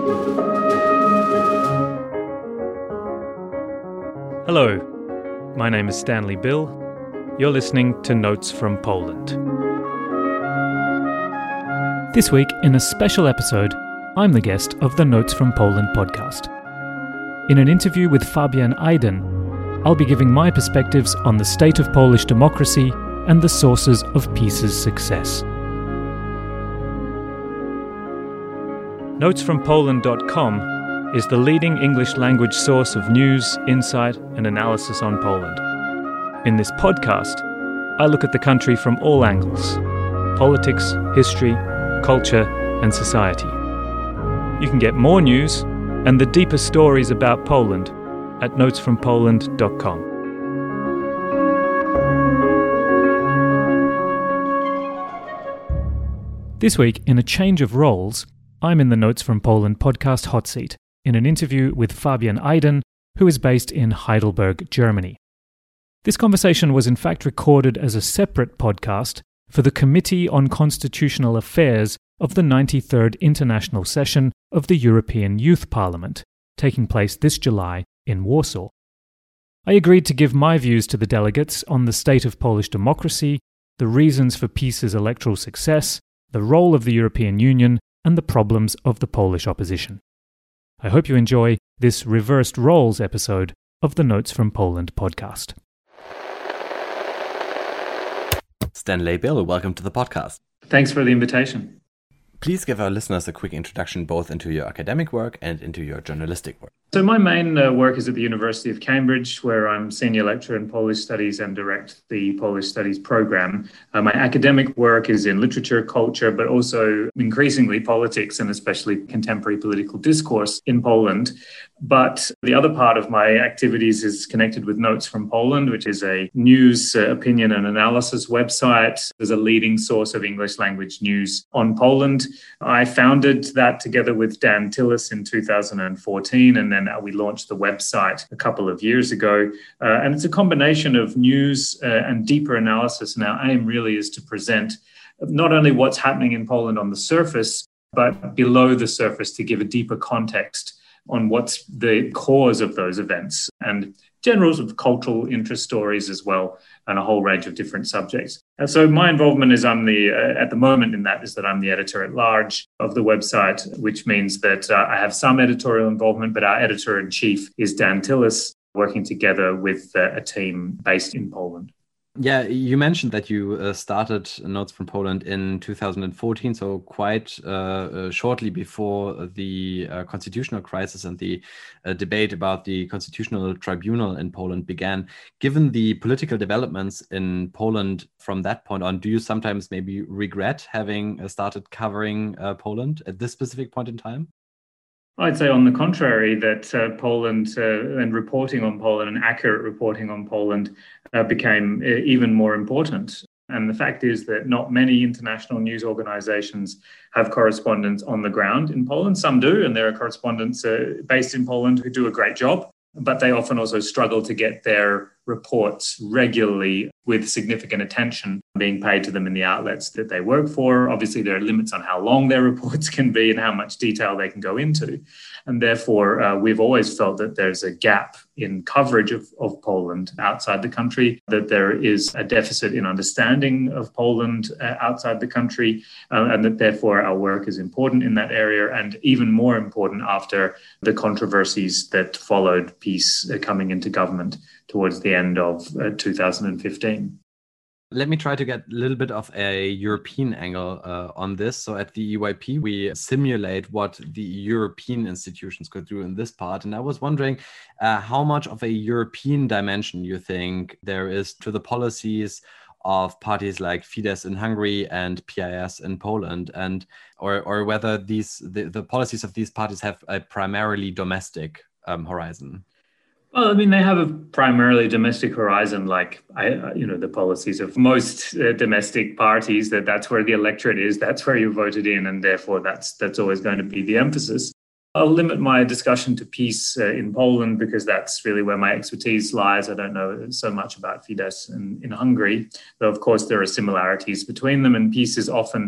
Hello, my name is Stanley Bill. You're listening to Notes from Poland. This week, in a special episode, I'm the guest of the Notes from Poland podcast. In an interview with Fabian Aiden, I'll be giving my perspectives on the state of Polish democracy and the sources of PiS's success. NotesFromPoland.com is the leading English-language source of news, insight, and analysis on Poland. In this podcast, I look at the country from all angles: politics, history, culture, and society. You can get more news and the deeper stories about Poland at NotesFromPoland.com. This week, in a change of roles, I'm in the Notes from Poland podcast hot seat, in an interview with Fabian Aiden, who is based in Heidelberg, Germany. This conversation was in fact recorded as a separate podcast for the Committee on Constitutional Affairs of the 93rd International Session of the European Youth Parliament, taking place this July in Warsaw. I agreed to give my views to the delegates on the state of Polish democracy, the reasons for PiS's electoral success, the role of the European Union, and the problems of the Polish opposition. I hope you enjoy this reversed roles episode of the Notes from Poland podcast. Stanley Bill, welcome to the podcast. Thanks for the invitation. Please give our listeners a quick introduction both into your academic work and into your journalistic work. So my main work is at the University of Cambridge, where I'm senior lecturer in Polish studies and direct the Polish studies program. My academic work is in literature, culture, but also increasingly politics and especially contemporary political discourse in Poland. But the other part of my activities is connected with Notes from Poland, which is a news, opinion and analysis website. There's a leading source of English language news on Poland. I founded that together with Dan Tillis in 2014, and then we launched the website a couple of years ago. And it's a combination of news and deeper analysis. And our aim really is to present not only what's happening in Poland on the surface, but below the surface to give a deeper context on what's the cause of those events and general sort of cultural interest stories as well, and a whole range of different subjects. And so my involvement is at the moment in that is that I'm the editor at large of the website, which means that I have some editorial involvement, but our editor-in-chief is Dan Tillis, working together with a team based in Poland. Yeah, you mentioned that you started Notes from Poland in 2014, so quite shortly before the constitutional crisis and the debate about the constitutional tribunal in Poland began. Given the political developments in Poland from that point on, do you sometimes maybe regret having started covering Poland at this specific point in time? I'd say on the contrary, that Poland and reporting on Poland and accurate reporting on Poland became even more important. And the fact is that not many international news organizations have correspondents on the ground in Poland. Some do, and there are correspondents based in Poland who do a great job, but they often also struggle to get their reports regularly with significant attention being paid to them in the outlets that they work for. Obviously, there are limits on how long their reports can be and how much detail they can go into. And therefore, we've always felt that there's a gap in coverage of Poland outside the country, that there is a deficit in understanding of Poland outside the country, and that therefore our work is important in that area, and even more important after the controversies that followed PiS coming into government towards the end of 2015. Let me try to get a little bit of a European angle on this. So at the EYP, we simulate what the European institutions could do in this part. And I was wondering how much of a European dimension you think there is to the policies of parties like Fidesz in Hungary and PIS in Poland, and or whether the policies of these parties have a primarily domestic horizon. Well, I mean, they have a primarily domestic horizon, like, the policies of most domestic parties, that's where the electorate is, that's where you voted in, and therefore that's always going to be the emphasis. I'll limit my discussion to PiS in Poland because that's really where my expertise lies. I don't know so much about Fidesz in Hungary, though of course there are similarities between them, and PiS is often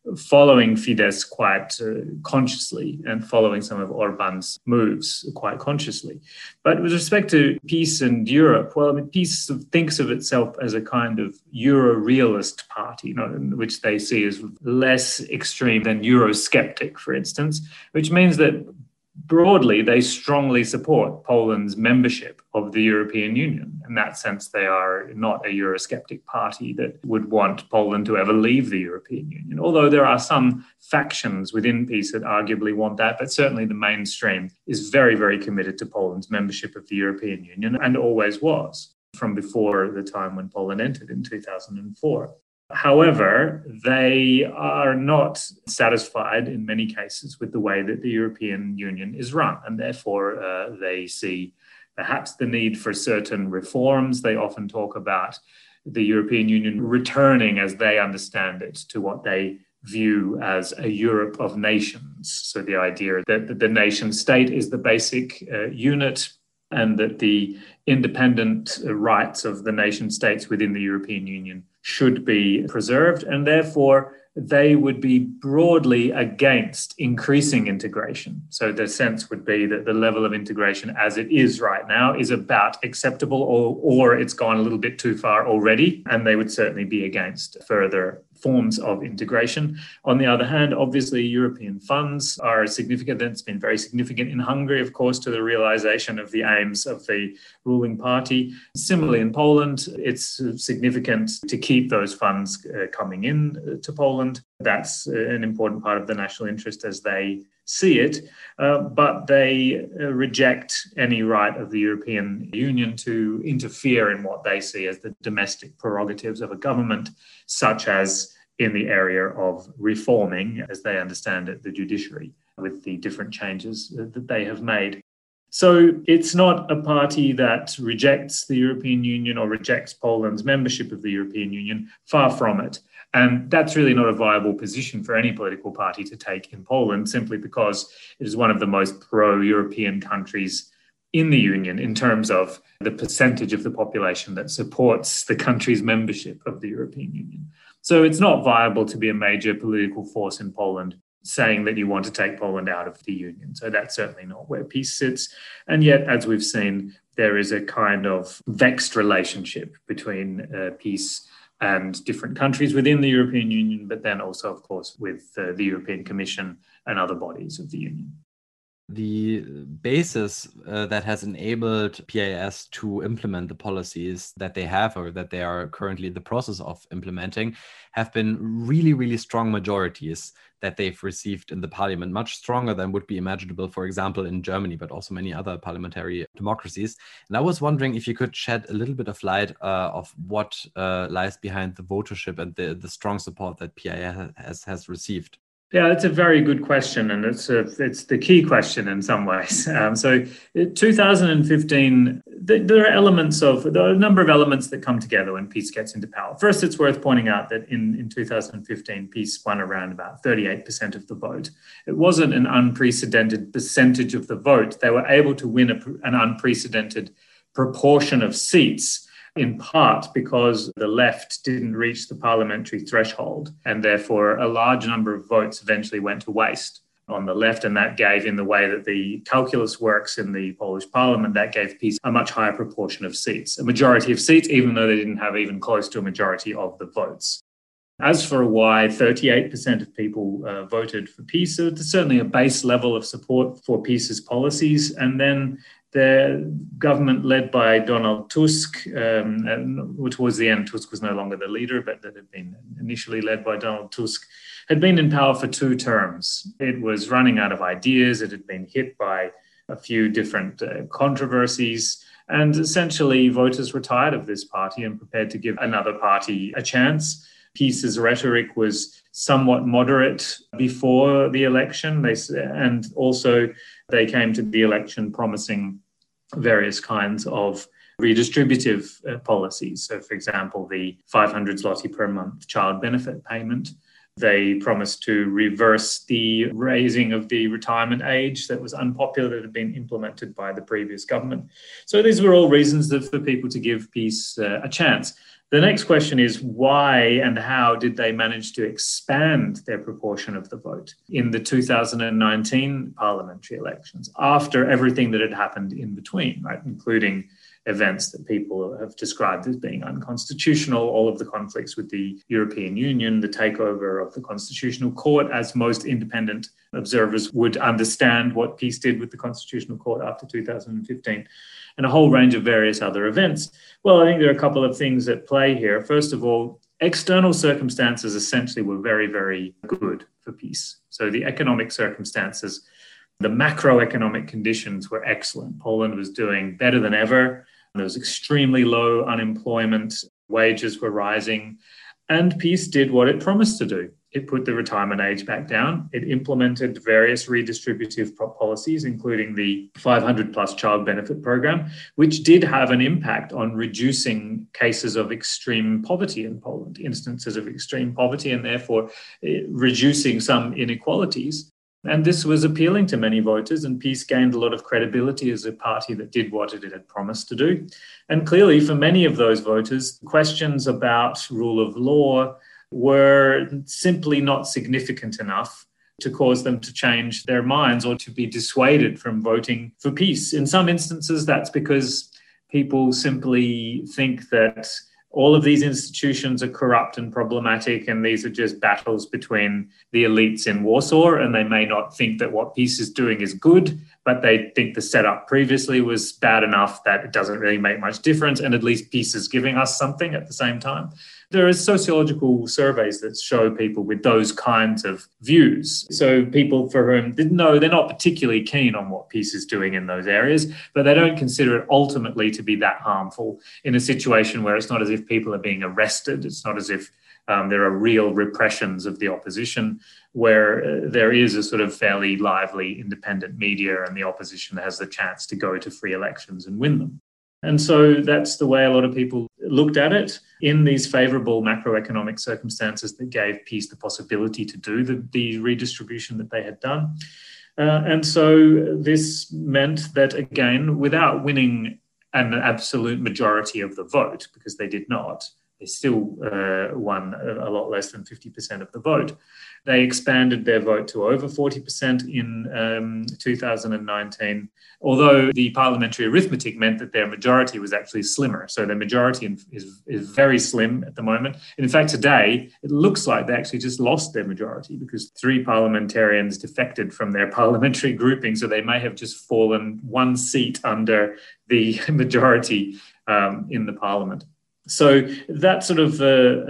following Fidesz quite consciously and following some of Orban's moves quite consciously. But with respect to PiS and Europe, well, I mean, PiS thinks of itself as a kind of Euro-realist party, which they see as less extreme than Eurosceptic, for instance, which means that broadly, they strongly support Poland's membership of the European Union. In that sense, they are not a Eurosceptic party that would want Poland to ever leave the European Union, although there are some factions within PiS that arguably want that, but certainly the mainstream is very, very committed to Poland's membership of the European Union and always was from before the time when Poland entered in 2004. However, they are not satisfied in many cases with the way that the European Union is run, and therefore they see perhaps the need for certain reforms. They often talk about the European Union returning, as they understand it, to what they view as a Europe of nations. So the idea that the nation state is the basic unit, and that the independent rights of the nation states within the European Union should be preserved, and therefore they would be broadly against increasing integration. So the sense would be that the level of integration as it is right now is about acceptable, or it's gone a little bit too far already, and they would certainly be against further forms of integration. On the other hand, obviously, European funds are significant. It's been very significant in Hungary, of course, to the realization of the aims of the ruling party. Similarly, in Poland, it's significant to keep those funds coming in to Poland. That's an important part of the national interest as they see it, but they reject any right of the European Union to interfere in what they see as the domestic prerogatives of a government, such as in the area of reforming, as they understand it, the judiciary, with the different changes that they have made. So it's not a party that rejects the European Union or rejects Poland's membership of the European Union, far from it. And that's really not a viable position for any political party to take in Poland, simply because it is one of the most pro-European countries in the Union in terms of the percentage of the population that supports the country's membership of the European Union. So it's not viable to be a major political force in Poland saying that you want to take Poland out of the Union. So that's certainly not where PiS sits. And yet, as we've seen, there is a kind of vexed relationship between PiS and different countries within the European Union, but then also, of course, with the European Commission and other bodies of the Union. The basis that has enabled PIS to implement the policies that they have, or that they are currently in the process of implementing, have been really, really strong majorities that they've received in the parliament, much stronger than would be imaginable, for example, in Germany, but also many other parliamentary democracies. And I was wondering if you could shed a little bit of light of what lies behind the votership and the strong support that PIS has received. Yeah, that's a very good question, and it's the key question in some ways. So 2015, there are a number of elements that come together when PiS gets into power. First, it's worth pointing out that in 2015, PiS won around about 38% of the vote. It wasn't an unprecedented percentage of the vote. They were able to win an unprecedented proportion of seats, in part because the left didn't reach the parliamentary threshold, and therefore a large number of votes eventually went to waste on the left, and that gave, in the way that the calculus works in the Polish parliament, that gave PiS a much higher proportion of seats, a majority of seats, even though they didn't have even close to a majority of the votes. As for why 38% of people voted for PiS, so there's certainly a base level of support for PiS's policies, and then the government led by Donald Tusk, towards the end, Tusk was no longer the leader, but that had been initially led by Donald Tusk, had been in power for 2 terms. It was running out of ideas. It had been hit by a few different controversies. And essentially, voters were tired of this party and prepared to give another party a chance. PiS's rhetoric was somewhat moderate before the election, and also they came to the election promising various kinds of redistributive policies. So, for example, the 500 zloty per month child benefit payment. They promised to reverse the raising of the retirement age that was unpopular, that had been implemented by the previous government. So these were all reasons for people to give PiS a chance. The next question is why and how did they manage to expand their proportion of the vote in the 2019 parliamentary elections after everything that had happened in between, right, including events that people have described as being unconstitutional, all of the conflicts with the European Union, the takeover of the Constitutional Court, as most independent observers would understand what PiS did with the Constitutional Court after 2015, and a whole range of various other events. Well, I think there are a couple of things at play here. First of all, external circumstances essentially were very, very good for PiS. So the economic circumstances, the macroeconomic conditions were excellent. Poland was doing better than ever. There was extremely low unemployment. Wages were rising. And PiS did what it promised to do. It put the retirement age back down. It implemented various redistributive policies, including the 500 plus child benefit program, which did have an impact on reducing cases of extreme poverty in Poland, instances of extreme poverty, and therefore reducing some inequalities. And this was appealing to many voters, and PiS gained a lot of credibility as a party that did what it had promised to do. And clearly, for many of those voters, questions about rule of law were simply not significant enough to cause them to change their minds or to be dissuaded from voting for PiS. In some instances, that's because people simply think that all of these institutions are corrupt and problematic, and these are just battles between the elites in Warsaw, and they may not think that what PiS is doing is good, but they think the setup previously was bad enough that it doesn't really make much difference, and at least PiS is giving us something at the same time. There are sociological surveys that show people with those kinds of views. So people for whom, no, they're not particularly keen on what PiS is doing in those areas, but they don't consider it ultimately to be that harmful in a situation where it's not as if people are being arrested. It's not as if there are real repressions of the opposition, where there is a sort of fairly lively independent media and the opposition has the chance to go to free elections and win them. And so that's the way a lot of people looked at it in these favorable macroeconomic circumstances that gave PiS the possibility to do the redistribution that they had done. And so this meant that, again, without winning an absolute majority of the vote, because they did not, they still won a lot less than 50% of the vote. They expanded their vote to over 40% in 2019, although the parliamentary arithmetic meant that their majority was actually slimmer. So their majority is very slim at the moment. And in fact, today, it looks like they actually just lost their majority because 3 parliamentarians defected from their parliamentary grouping. So they may have just fallen 1 seat under the majority in the parliament. So that's sort of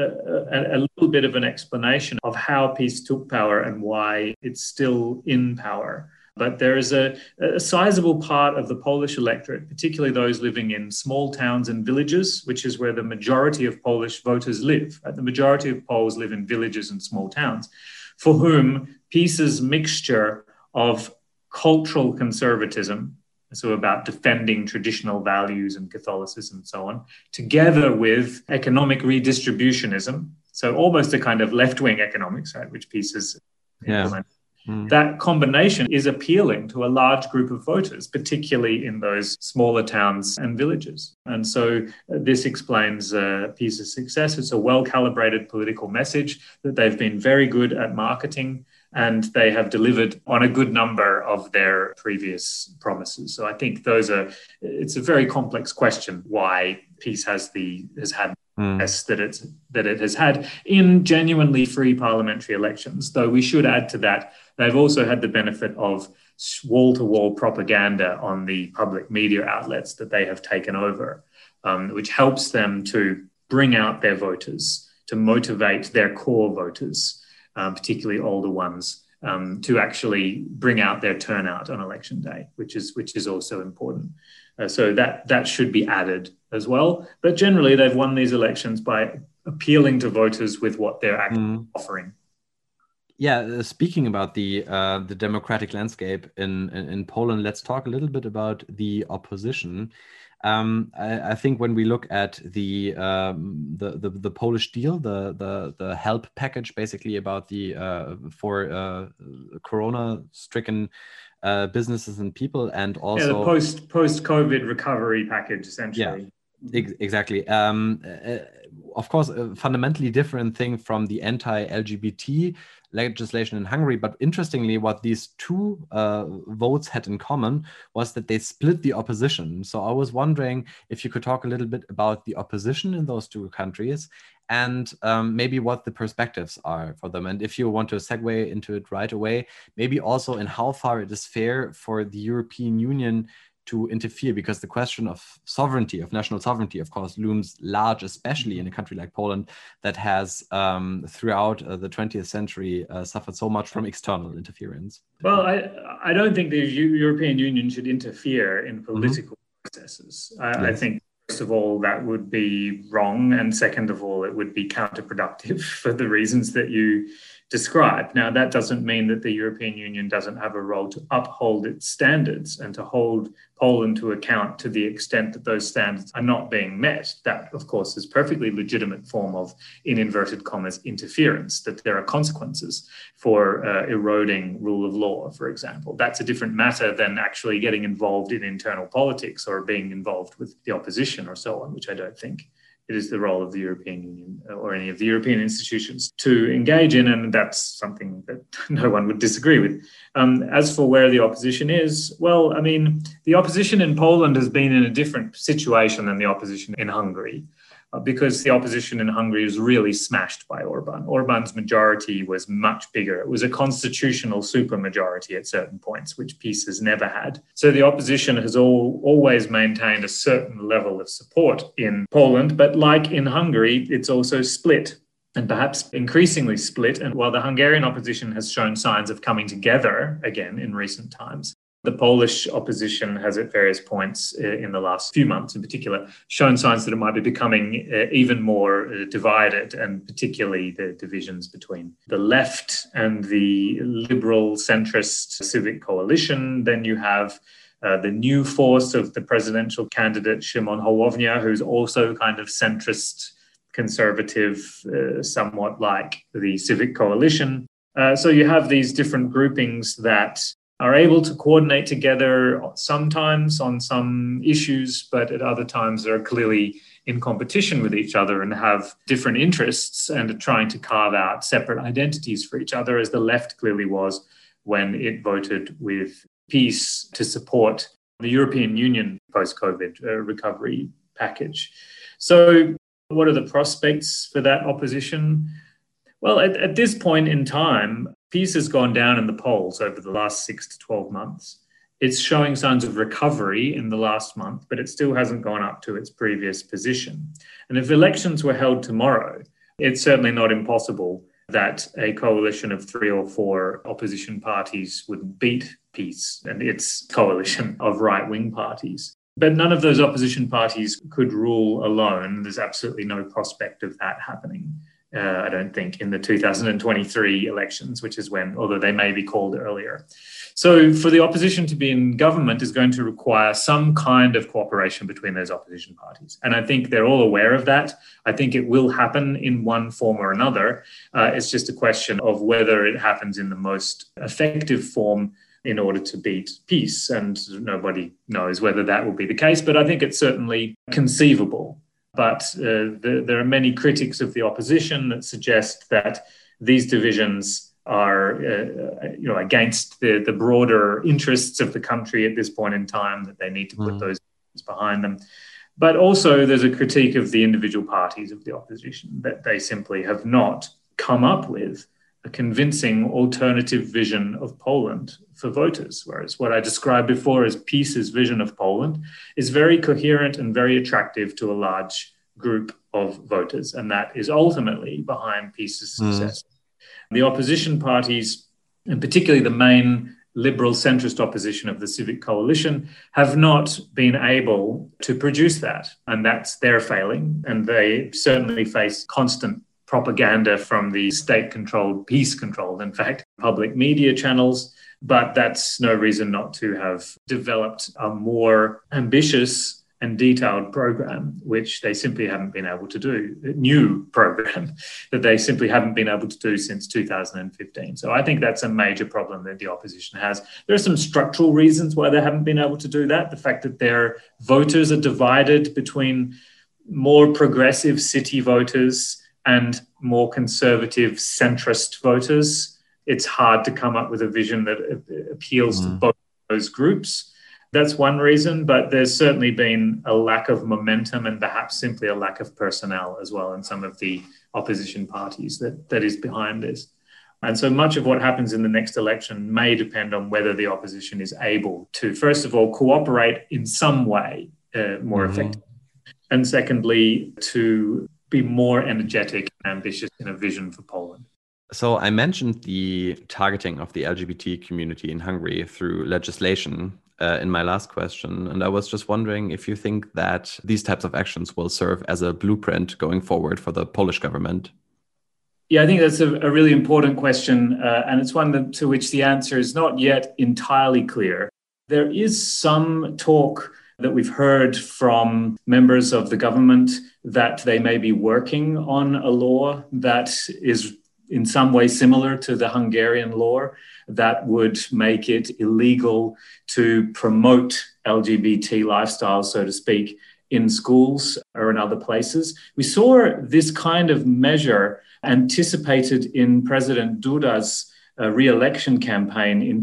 a little bit of an explanation of how PiS took power and why it's still in power. But there is a sizable part of the Polish electorate, particularly those living in small towns and villages, which is where the majority of Polish voters live. The majority of Poles live in villages and small towns, for whom PiS's mixture of cultural conservatism, so about defending traditional values and Catholicism and so on, together with economic redistributionism, so almost a kind of left-wing economics, right, which PiS is implemented. That combination is appealing to a large group of voters, particularly in those smaller towns and villages. And so this explains PiS's success. It's a well-calibrated political message that they've been very good at marketing, and they have delivered on a good number of their previous promises. So I think it's a very complex question why PiS has had that it has had in genuinely free parliamentary elections. Though we should add to that, they've also had the benefit of wall-to-wall propaganda on the public media outlets that they have taken over, which helps them to bring out their voters, to motivate their core voters, particularly older ones, to actually bring out their turnout on election day, which is also important. So that should be added as well. But generally, they've won these elections by appealing to voters with what they're actually offering. Yeah, speaking about the democratic landscape in Poland, let's talk a little bit about the opposition. I think when we look at the Polish deal, the help package, basically about for Corona-stricken businesses and people, and also the post-COVID recovery package, essentially. Yeah, exactly. of course, a fundamentally different thing from the anti-LGBT legislation in Hungary. But interestingly, what these two votes had in common was that they split the opposition. So I was wondering if you could talk a little bit about the opposition in those two countries and maybe what the perspectives are for them. And if you want to segue into it right away, maybe also in how far it is fair for the European Union to interfere, because the question of sovereignty, of national sovereignty, of course, looms large, especially in a country like Poland that has, throughout the 20th century, suffered so much from external interference. Well, I don't think the European Union should interfere in political processes. I think, first of all, that would be wrong. And second of all, it would be counterproductive for the reasons that you described. Now, that doesn't mean that the European Union doesn't have a role to uphold its standards and to hold Poland to account to the extent that those standards are not being met. That, of course, is a perfectly legitimate form of, in inverted commas, interference, that there are consequences for eroding rule of law, for example. That's a different matter than actually getting involved in internal politics or being involved with the opposition or so on, which I don't think it is the role of the European Union or any of the European institutions to engage in, and that's something that no one would disagree with. As for where the opposition is, well, I mean, the opposition in Poland has been in a different situation than the opposition in Hungary, because the opposition in Hungary was really smashed by Orban. Orban's majority was much bigger. It was a constitutional supermajority at certain points, which PiS has never had. So the opposition has always maintained a certain level of support in Poland, but like in Hungary, it's also split, and perhaps increasingly split. And while the Hungarian opposition has shown signs of coming together again in recent times, the Polish opposition has at various points in the last few months in particular shown signs that it might be becoming even more divided, and particularly the divisions between the left and the liberal centrist Civic Coalition. Then you have the new force of the presidential candidate Szymon Hołownia, who's also kind of centrist conservative, somewhat like the Civic Coalition. So you have these different groupings that are able to coordinate together sometimes on some issues, but at other times are clearly in competition with each other and have different interests and are trying to carve out separate identities for each other, as the left clearly was when it voted with PiS to support the European Union post-COVID recovery package. So what are the prospects for that opposition? Well, at this point in time, PiS has gone down in the polls over the last 6 to 12 months. It's showing signs of recovery in the last month, but it still hasn't gone up to its previous position. And if elections were held tomorrow, it's certainly not impossible that a coalition of 3 or 4 opposition parties would beat PiS and its coalition of right-wing parties. But none of those opposition parties could rule alone. There's absolutely no prospect of that happening. I don't think, in the 2023 elections, which is when, although they may be called earlier. So for the opposition to be in government is going to require some kind of cooperation between those opposition parties. And I think they're all aware of that. I think it will happen in one form or another. It's just a question of whether it happens in the most effective form in order to beat PiS. And nobody knows whether that will be the case, but I think it's certainly conceivable. But there are many critics of the opposition that suggest that these divisions are against the broader interests of the country at this point in time, that they need to put those behind them. But also there's a critique of the individual parties of the opposition, that they simply have not come up with a convincing alternative vision of Poland for voters, whereas what I described before as PiS's vision of Poland is very coherent and very attractive to a large group of voters, and that is ultimately behind PiS's success. The opposition parties, and particularly the main liberal centrist opposition of the Civic Coalition, have not been able to produce that, and that's their failing, and they certainly face constant propaganda from the state-controlled, PiS-controlled, in fact, public media channels. But that's no reason not to have developed a more ambitious and detailed program, which they simply haven't been able to do, a new program that they simply haven't been able to do since 2015. So I think that's a major problem that the opposition has. There are some structural reasons why they haven't been able to do that. The fact that their voters are divided between more progressive city voters and more conservative centrist voters. It's hard to come up with a vision that appeals to both those groups. That's one reason, but there's certainly been a lack of momentum and perhaps simply a lack of personnel as well in some of the opposition parties that is behind this. And so much of what happens in the next election may depend on whether the opposition is able to, first of all, cooperate in some way more effectively, and secondly, to be more energetic and ambitious in a vision for Poland. So I mentioned the targeting of the LGBT community in Hungary through legislation in my last question. And I was just wondering if you think that these types of actions will serve as a blueprint going forward for the Polish government. Yeah, I think that's a really important question. And it's one to which the answer is not yet entirely clear. There is some talk that we've heard from members of the government that they may be working on a law that is in some way similar to the Hungarian law that would make it illegal to promote LGBT lifestyles, so to speak, in schools or in other places. We saw this kind of measure anticipated in President Duda's re-election campaign in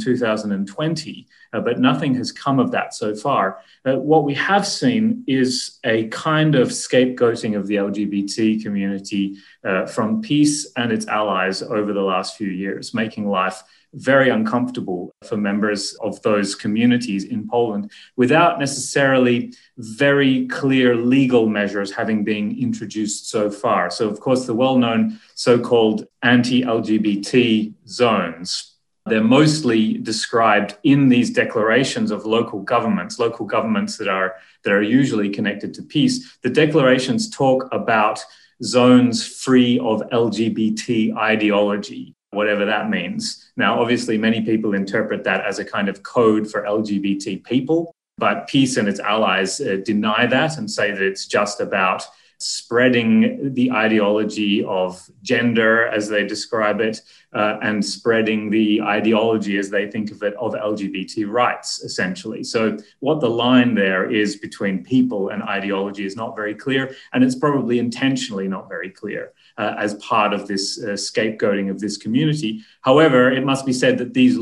2020, but nothing has come of that so far. What we have seen is a kind of scapegoating of the LGBT community from PiS and its allies over the last few years, making life very uncomfortable for members of those communities in Poland without necessarily very clear legal measures having been introduced so far. So, of course, the well-known so-called anti-LGBT zones, they're mostly described in these declarations of local governments that are usually connected to PiS. The declarations talk about zones free of LGBT ideology, whatever that means. Now, obviously, many people interpret that as a kind of code for LGBT people, but PiS and its allies deny that and say that it's just about spreading the ideology of gender, as they describe it, and spreading the ideology, as they think of it, of LGBT rights, essentially. So what the line there is between people and ideology is not very clear, and it's probably intentionally not very clear as part of this scapegoating of this community. However, it must be said that these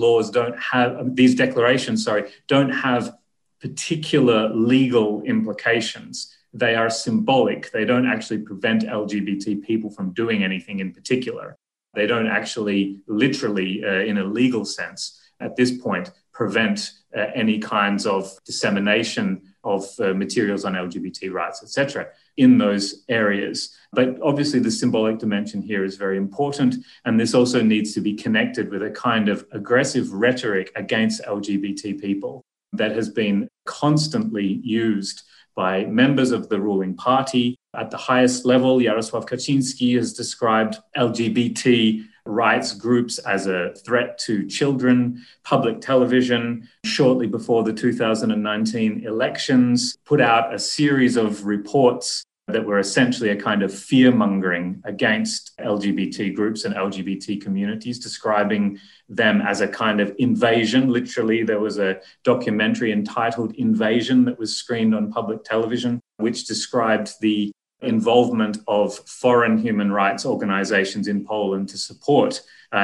declarations don't have particular legal implications. They are symbolic. They don't actually prevent LGBT people from doing anything in particular. They don't actually literally, in a legal sense, at this point, prevent any kinds of dissemination of materials on LGBT rights, etc., in those areas. But obviously the symbolic dimension here is very important. And this also needs to be connected with a kind of aggressive rhetoric against LGBT people that has been constantly used by members of the ruling party. At the highest level, Jarosław Kaczyński has described LGBT rights groups as a threat to children. Public television, shortly before the 2019 elections, put out a series of reports that were essentially a kind of fear-mongering against LGBT groups and LGBT communities, describing them as a kind of invasion. Literally, there was a documentary entitled Invasion that was screened on public television, which described the involvement of foreign human rights organizations in Poland to support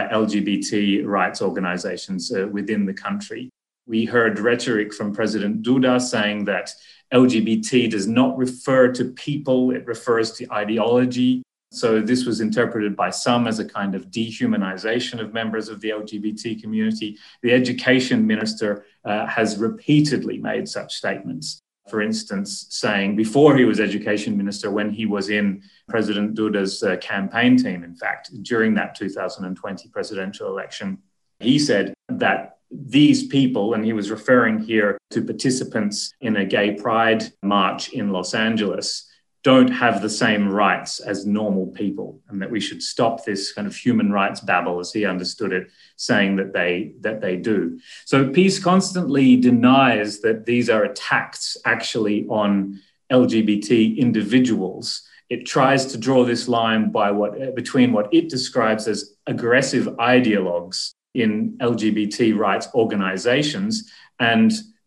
LGBT rights organizations within the country. We heard rhetoric from President Duda saying that LGBT does not refer to people, it refers to ideology. So this was interpreted by some as a kind of dehumanization of members of the LGBT community. The education minister has repeatedly made such statements. For instance, saying before he was education minister, when he was in President Duda's campaign team, in fact, during that 2020 presidential election, he said that these people, and he was referring here to participants in a gay pride march in Los Angeles, don't have the same rights as normal people, and that we should stop this kind of human rights babble, as he understood it, saying that they do. So PiS constantly denies that these are attacks actually on LGBT individuals. It tries to draw this line between what it describes as aggressive ideologues in LGBT rights organizations and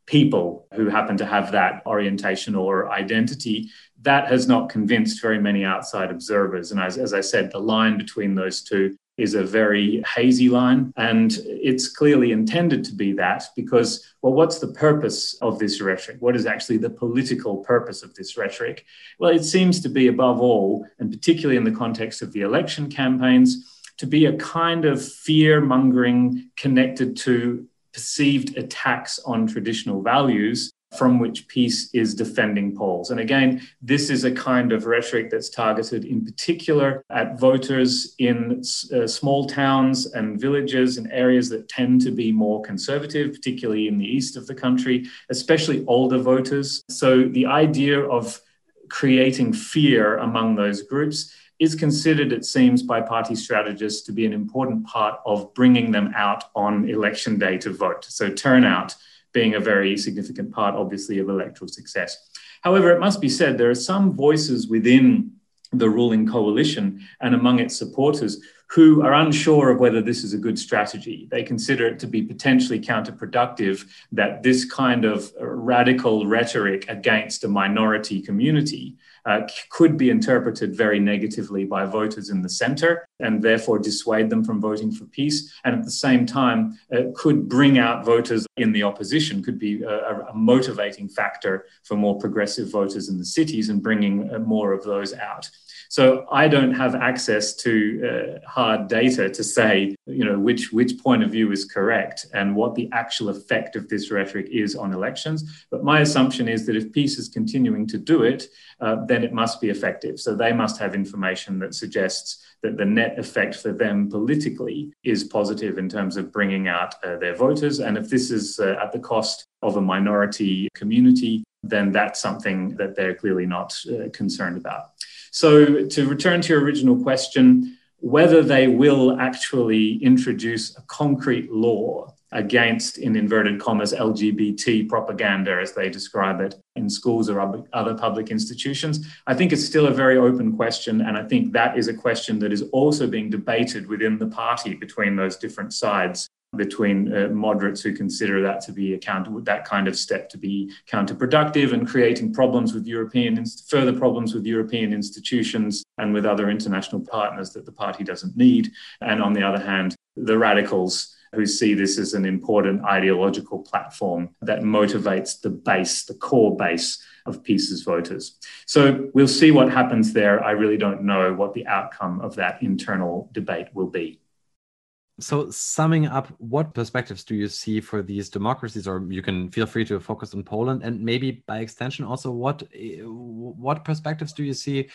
people who happen to have that orientation or identity, that has not convinced very many outside observers. And as I said, the line between those two is a very hazy line, and it's clearly intended to be that because, well, what's the purpose of this rhetoric? What is actually the political purpose of this rhetoric? Well, it seems to be, above all, and particularly in the context of the election campaigns, to be a kind of fear-mongering connected to perceived attacks on traditional values from which peace is defending Poles. And again, this is a kind of rhetoric that's targeted in particular at voters in small towns and villages and areas that tend to be more conservative, particularly in the east of the country, especially older voters. So the idea of creating fear among those groups is considered, it seems, by party strategists to be an important part of bringing them out on election day to vote. So turnout being a very significant part, obviously, of electoral success. However, it must be said, there are some voices within the ruling coalition and among its supporters who are unsure of whether this is a good strategy. They consider it to be potentially counterproductive, that this kind of radical rhetoric against a minority community could be interpreted very negatively by voters in the centre and therefore dissuade them from voting for peace. And at the same time, could bring out voters in the opposition, could be a motivating factor for more progressive voters in the cities and bringing more of those out. So I don't have access to hard data to say, which point of view is correct and what the actual effect of this rhetoric is on elections. But my assumption is that if peace is continuing to do it, then it must be effective. So they must have information that suggests that the net effect for them politically is positive in terms of bringing out their voters. And if this is at the cost of a minority community, then that's something that they're clearly not concerned about. So to return to your original question, whether they will actually introduce a concrete law against, in inverted commas, LGBT propaganda, as they describe it, in schools or other public institutions, I think it's still a very open question. And I think that is a question that is also being debated within the party between those different sides, between moderates who consider that to be that kind of step to be counterproductive and creating problems with further problems with European institutions and with other international partners that the party doesn't need. And on the other hand, the radicals who see this as an important ideological platform that motivates the core base of PiS's voters. So we'll see what happens there. I really don't know what the outcome of that internal debate will be. So summing up, what perspectives do you see for these democracies, or you can feel free to focus on Poland, and maybe by extension also what perspectives do you see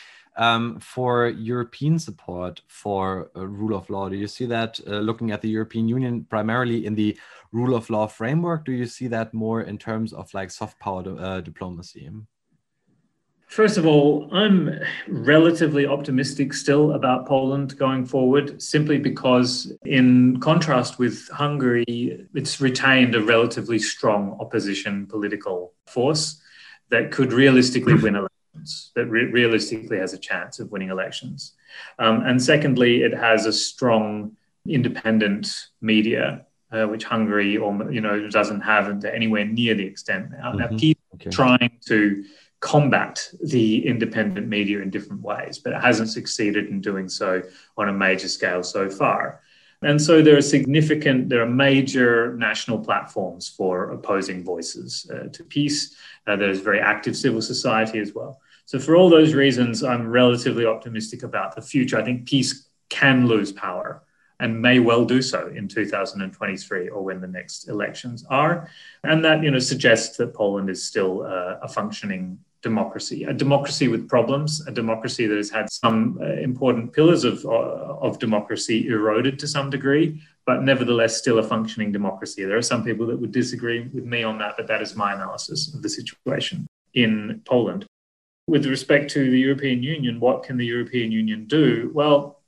for European support for rule of law? Do you see that looking at the European Union primarily in the rule of law framework? Do you see that more in terms of like soft power diplomacy? First of all, I'm relatively optimistic still about Poland going forward, simply because in contrast with Hungary, it's retained a relatively strong opposition political force that could realistically win elections, that realistically has a chance of winning elections. And secondly, it has a strong independent media, which Hungary doesn't have anywhere near the extent now. Now, people trying to combat the independent media in different ways, but it hasn't succeeded in doing so on a major scale so far. And so there are major national platforms for opposing voices to peace. There's very active civil society as well. So for all those reasons, I'm relatively optimistic about the future. I think peace can lose power and may well do so in 2023 or when the next elections are. And that, suggests that Poland is still a functioning democracy, a democracy with problems, a democracy that has had some important pillars of democracy eroded to some degree, but nevertheless still a functioning democracy. There are some people that would disagree with me on that, but that is my analysis of the situation in Poland. With respect to the European Union, what can the European Union do? Well,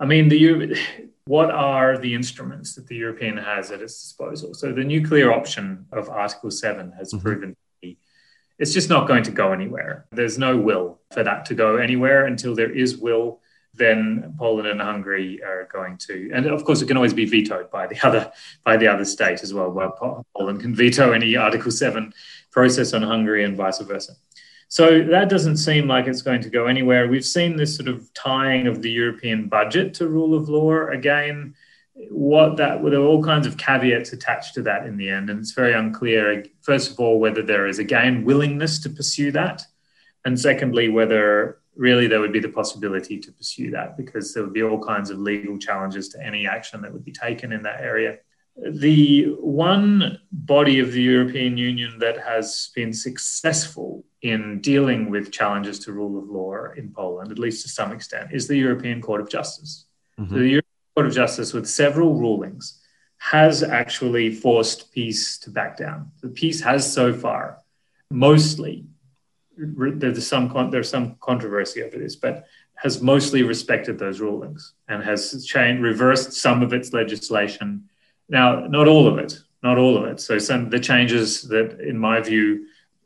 what are the instruments that the European has at its disposal? So the nuclear option of Article 7 has proven it's just not going to go anywhere. There's no will for that to go anywhere until there is will then Poland and Hungary are going to, and of course it can always be vetoed by the other state as well. Well, Poland can veto any Article 7 process on Hungary and vice versa. So that doesn't seem like it's going to go anywhere. We've seen this sort of tying of the European budget to rule of law again. There are all kinds of caveats attached to that in the end, and it's very unclear, first of all, whether there is again willingness to pursue that, and secondly, whether really there would be the possibility to pursue that, because there would be all kinds of legal challenges to any action that would be taken in that area. The one body of the European Union that has been successful in dealing with challenges to rule of law in Poland, at least to some extent, is the European Court of Justice. Mm-hmm. So the European Court of Justice, with several rulings, has actually forced PiS to back down. The PiS has so far mostly, there's some controversy over this, but has mostly respected those rulings and has reversed some of its legislation. Now, not all of it. So some of the changes that, in my view,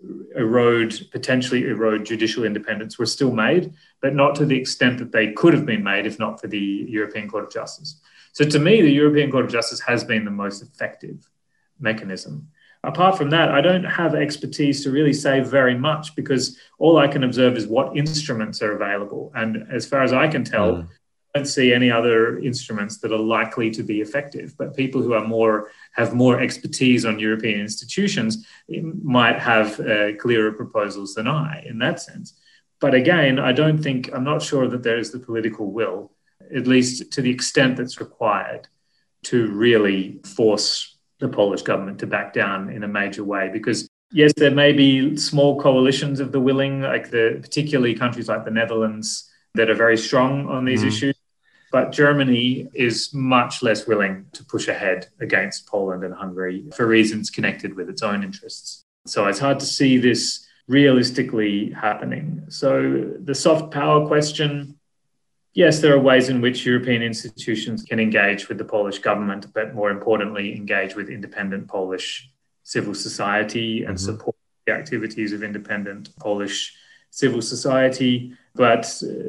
potentially erode judicial independence were still made, but not to the extent that they could have been made if not for the European Court of Justice. So to me, the European Court of Justice has been the most effective mechanism. Apart from that, I don't have expertise to really say very much, because all I can observe is what instruments are available. And as far as I can tell, I don't see any other instruments that are likely to be effective. But people who have more expertise on European institutions might have clearer proposals than I in that sense. But again, I'm not sure that there is the political will, at least to the extent that's required, to really force the Polish government to back down in a major way. Because yes, there may be small coalitions of the willing, particularly countries like the Netherlands that are very strong on these issues. But Germany is much less willing to push ahead against Poland and Hungary for reasons connected with its own interests. So it's hard to see this realistically happening. So the soft power question, yes, there are ways in which European institutions can engage with the Polish government, but more importantly, engage with independent Polish civil society and support the activities of independent Polish civil society. But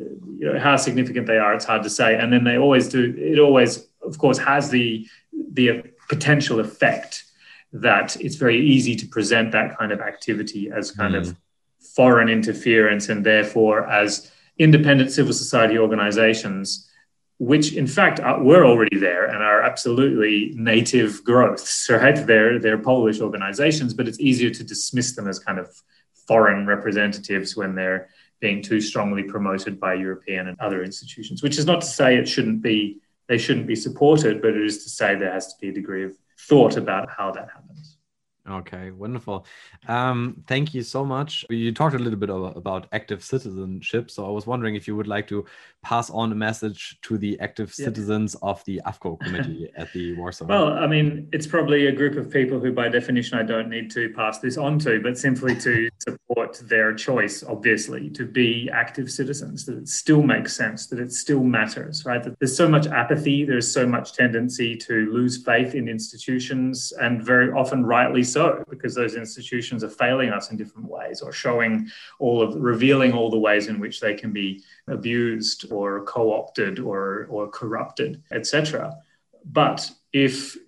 how significant they are, it's hard to say. And then they always do. It always, of course, has the potential effect that it's very easy to present that kind of activity as kind of foreign interference, and therefore as independent civil society organizations, which in fact were already there and are absolutely native growths, right? They're Polish organizations, but it's easier to dismiss them as kind of foreign representatives when they're being too strongly promoted by European and other institutions, which is not to say they shouldn't be supported, but it is to say there has to be a degree of thought about how that happens. Okay, wonderful. Thank you so much. You talked a little bit about active citizenship, so I was wondering if you would like to pass on a message to the active citizens of the AFCO committee at the Warsaw. Well, I mean, it's probably a group of people who by definition I don't need to pass this on to, but simply to support their choice, obviously, to be active citizens, that it still makes sense, that it still matters, right? That there's so much apathy, there's so much tendency to lose faith in institutions, and very often rightly so, because those institutions are failing us in different ways, or revealing all the ways in which they can be abused or co-opted or corrupted, etc. But if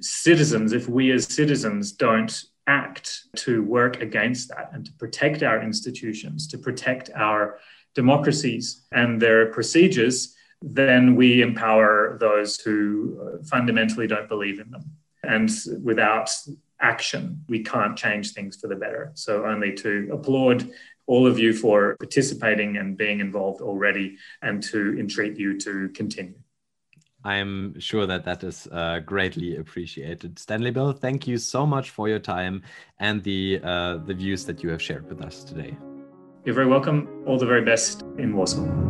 we as citizens don't act to work against that and to protect our institutions, to protect our democracies and their procedures, then we empower those who fundamentally don't believe in them. And without action, we can't change things for the better. So only to applaud all of you for participating and being involved already, and to entreat you to continue. I'm sure that is greatly appreciated. Stanley Bill, thank you so much for your time and the views that you have shared with us today. You're very welcome. All the very best in Warsaw.